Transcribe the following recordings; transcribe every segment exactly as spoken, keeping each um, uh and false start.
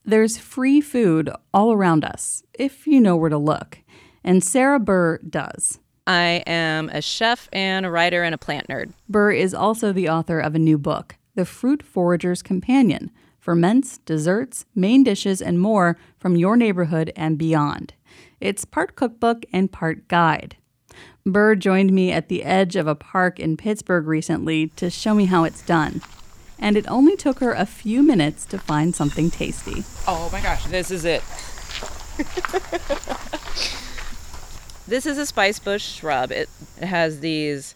There's free food all around us, if you know where to look. And Sarah Burr does. I am a chef and a writer and a plant nerd. Burr is also the author of a new book, The Fruit Forager's Companion: Ferments, Desserts, Main Dishes, and More from Your Neighborhood and Beyond. It's part cookbook and part guide. Burr joined me at the edge of a park in Pittsburgh recently to show me how it's done. And it only took her a few minutes to find something tasty. Oh my gosh, this is it. This is a spice bush shrub. It has these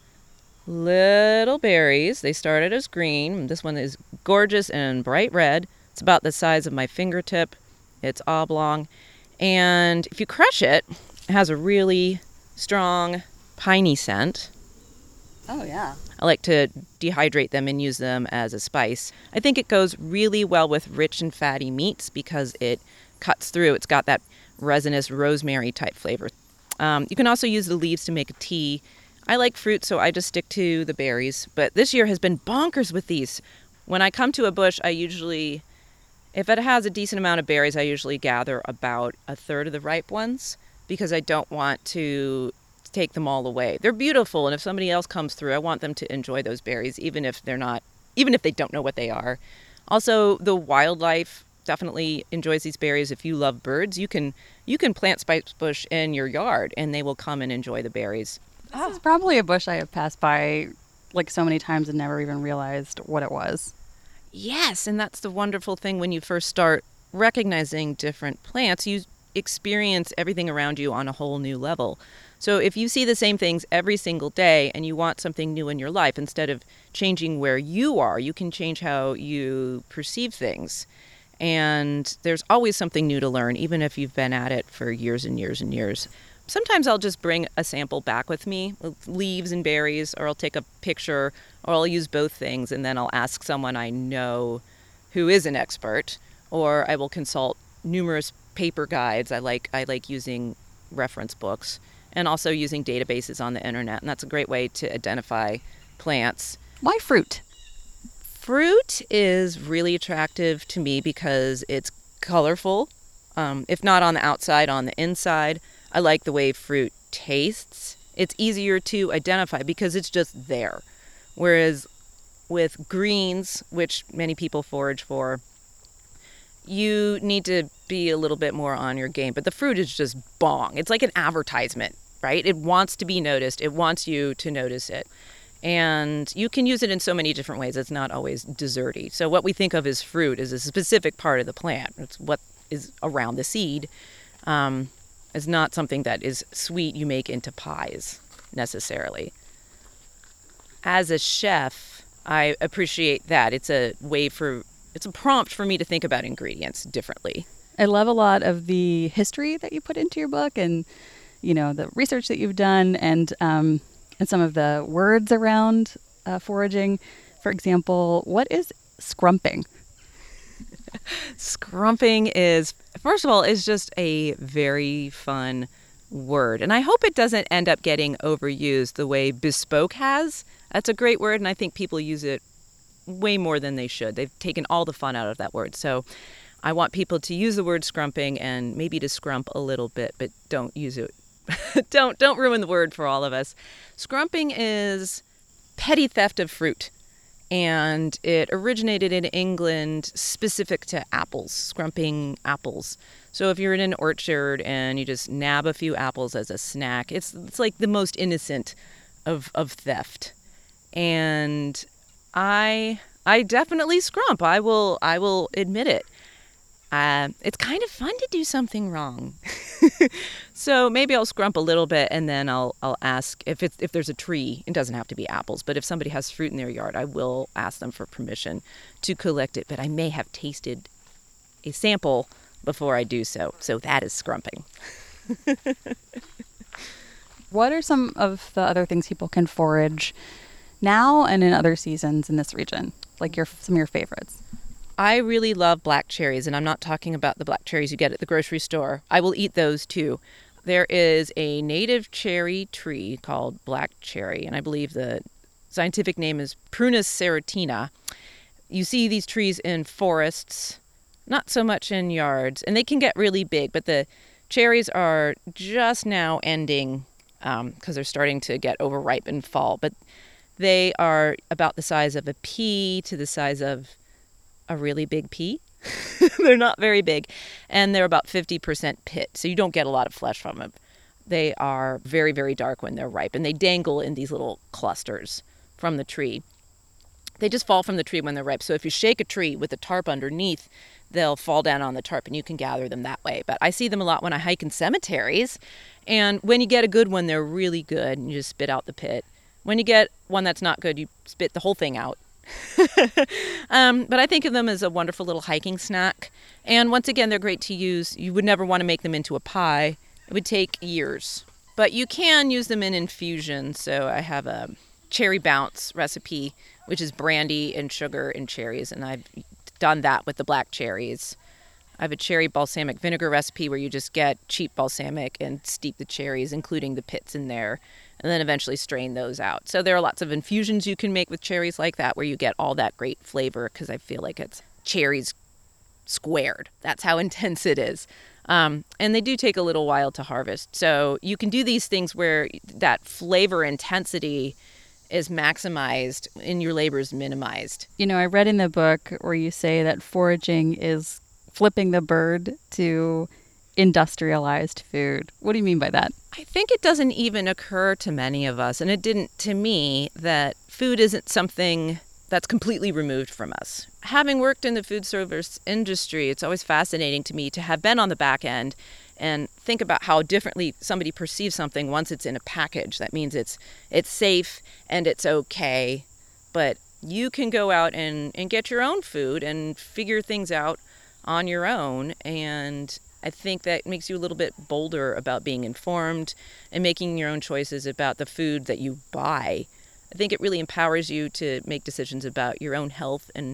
little berries. They started as green. This one is gorgeous and bright red. It's about the size of my fingertip. It's oblong. And if you crush it, it has a really strong piney scent. Oh, yeah. I like to dehydrate them and use them as a spice. I think it goes really well with rich and fatty meats because it cuts through. It's got that resinous rosemary type flavor. Um, you can also use the leaves to make a tea. I like fruit, so I just stick to the berries. But this year has been bonkers with these. When I come to a bush, I usually, if it has a decent amount of berries, I usually gather about a third of the ripe ones because I don't want to take them all away. They're beautiful, and if somebody else comes through, I want them to enjoy those berries, even if they're not, even if they don't know what they are. Also, the wildlife definitely enjoys these berries. If you love birds, you can you can plant spice bush in your yard, and they will come and enjoy the berries. This is probably a bush I have passed by like so many times and never even realized what it was. Yes, and that's the wonderful thing when you first start recognizing different plants. You experience everything around you on a whole new level. So if you see the same things every single day and you want something new in your life, instead of changing where you are, you can change how you perceive things. And there's always something new to learn, even if you've been at it for years and years and years. Sometimes I'll just bring a sample back with me, with leaves and berries, or I'll take a picture, or I'll use both things, and then I'll ask someone I know who is an expert, or I will consult numerous paper guides. I like I like using reference books, and also using databases on the internet, and that's a great way to identify plants. Why fruit? Fruit is really attractive to me because it's colorful, um, if not on the outside, on the inside. I like the way fruit tastes. It's easier to identify because it's just there. Whereas with greens, which many people forage for, you need to be a little bit more on your game. But the fruit is just bong. It's like an advertisement, right? It wants to be noticed. It wants you to notice it. And you can use it in so many different ways. It's not always desserty. So what we think of as fruit is a specific part of the plant. It's what is around the seed. Um, it's not something that is sweet you make into pies necessarily. As a chef, I appreciate that. It's a way for, it's a prompt for me to think about ingredients differently. I love a lot of the history that you put into your book and, you know, the research that you've done and, um, and some of the words around uh, foraging. For example, what is scrumping? Scrumping is, first of all, is just a very fun word. And I hope it doesn't end up getting overused the way bespoke has. That's a great word, and I think people use it way more than they should. They've taken all the fun out of that word. So I want people to use the word scrumping and maybe to scrump a little bit, but don't use it. don't don't ruin the word for all of us. Scrumping is petty theft of fruit. And it originated in England specific to apples, scrumping apples. So if you're in an orchard and you just nab a few apples as a snack, it's it's like the most innocent of of theft. And I I definitely scrump. I will I will admit it. Uh, it's kind of fun to do something wrong. So maybe I'll scrump a little bit and then I'll I'll ask if it's if there's a tree. It doesn't have to be apples, but if somebody has fruit in their yard, I will ask them for permission to collect it. But I may have tasted a sample before I do so. So that is scrumping. What are some of the other things people can forage now and in other seasons in this region? Like your some of your favorites? I really love black cherries, and I'm not talking about the black cherries you get at the grocery store. I will eat those too. There is a native cherry tree called black cherry, and I believe the scientific name is Prunus serratina. You see these trees in forests, not so much in yards. And they can get really big, but the cherries are just now ending because um, they're starting to get overripe in fall. But they are about the size of a pea to the size of a really big pea. They're not very big, and they're about fifty percent pit, so you don't get a lot of flesh from them. They are very, very dark when they're ripe, and they dangle in these little clusters from the tree. They just fall from the tree when they're ripe, so if you shake a tree with a tarp underneath, they'll fall down on the tarp, and you can gather them that way. But I see them a lot when I hike in cemeteries, and when you get a good one, they're really good, and you just spit out the pit. When you get one that's not good, you spit the whole thing out. um, but I think of them as a wonderful little hiking snack. And once again, they're great to use. You would never want to make them into a pie. It would take years. But you can use them in infusion. So I have a cherry bounce recipe, which is brandy and sugar and cherries. And I've done that with the black cherries. I have a cherry balsamic vinegar recipe where you just get cheap balsamic and steep the cherries, including the pits in there, and then eventually strain those out. So there are lots of infusions you can make with cherries like that where you get all that great flavor, because I feel like it's cherries squared. That's how intense it is. Um, and they do take a little while to harvest. So you can do these things where that flavor intensity is maximized and your labor is minimized. You know, I read in the book where you say that foraging is flipping the bird to industrialized food. What do you mean by that? I think it doesn't even occur to many of us, and it didn't to me, that food isn't something that's completely removed from us. Having worked in the food service industry, it's always fascinating to me to have been on the back end and think about how differently somebody perceives something once it's in a package. That means it's it's safe and it's okay, but you can go out and, and get your own food and figure things out on your own, and I think that makes you a little bit bolder about being informed and making your own choices about the food that you buy. I think it really empowers you to make decisions about your own health and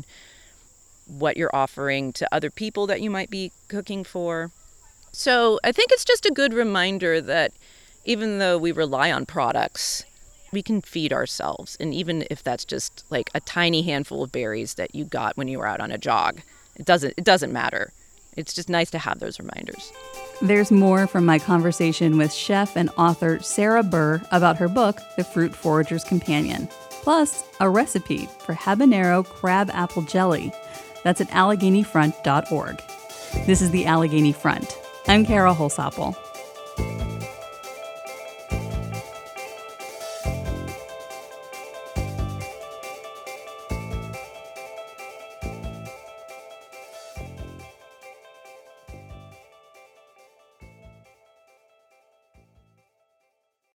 what you're offering to other people that you might be cooking for. So I think it's just a good reminder that even though we rely on products, we can feed ourselves. And even if that's just like a tiny handful of berries that you got when you were out on a jog, it doesn't it doesn't matter. It's just nice to have those reminders. There's more from my conversation with chef and author Sarah Burr about her book, The Fruit Forager's Companion, plus a recipe for habanero crab apple jelly. That's at Allegheny Front dot org. This is the Allegheny Front. I'm Carol Holsapple.